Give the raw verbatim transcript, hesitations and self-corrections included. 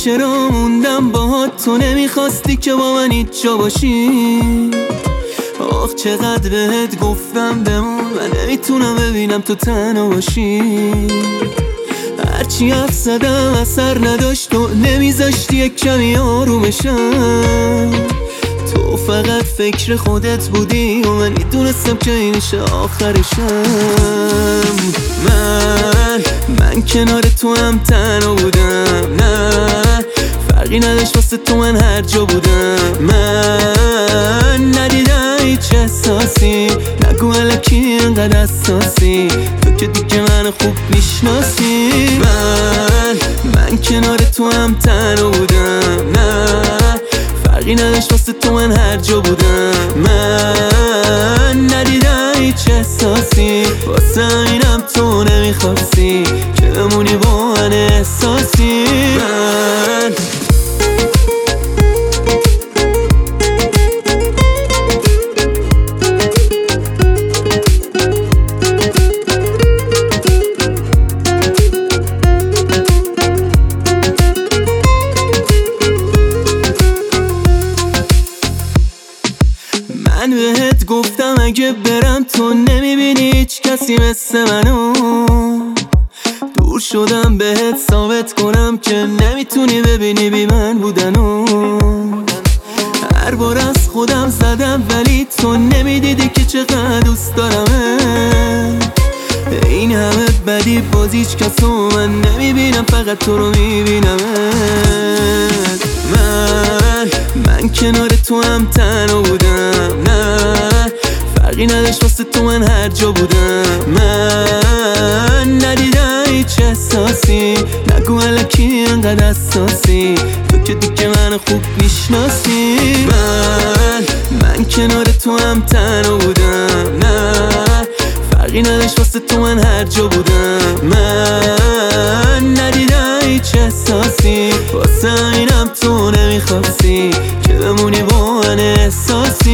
چرا موندم باهات، تو نمیخواستی که با من هیچ جا باشی. آخ چقدر بهت گفتم بمون، من نمیتونم ببینم تو تنها باشی. هرچی حرف زدم اثر نداشت، تو نمیذاشتی یک کمی آرومشم. تو فقط فکر خودت بودی و من میدونستم که این میشه آخرشم. من من کنار تو هم تنها بودم، نه فرقی نداشت واسه تو من هر جا بودم. من ندیدم هیچ احساسی، نگو الکی اینقدر حساسی، تو که دیگه من خوب میشناسی. من من کنار تو هم تنها بودم، نه فرقی نداشت واسه تو من هر جا بودم. من ندیدم هیچ احساسی، واسه اینم تو نمیخواستی که بمونی با من احساسی. من من بهت گفتم اگه برم تو نمیبینی هیچ کسی مثل منو. دور شدم بهت ثابت کنم که نمیتونی ببینی بی من بودنو. هر بار از خودم زدم ولی تو نمیدیدی که چقدر دوست دارمه. این همه بدی باز هیچ کسو من نمیبینم، فقط تو رو میبینم. من من کنار تو هم تنها بودم، نه فرقی نداشت واسه تو من هر جا بودم. من ندیدم هیچ احساسی، نگو الکی اینقدر حساسی، تو که دیگه من خوب میشناسی. من من کنار تو هم تنها بودم، نه فرقی نداشت واسه تو من هر جا بودم. من ندیدم هیچ احساسی، واسه اینم تو نمیخواستی که بمونی با من احساسی.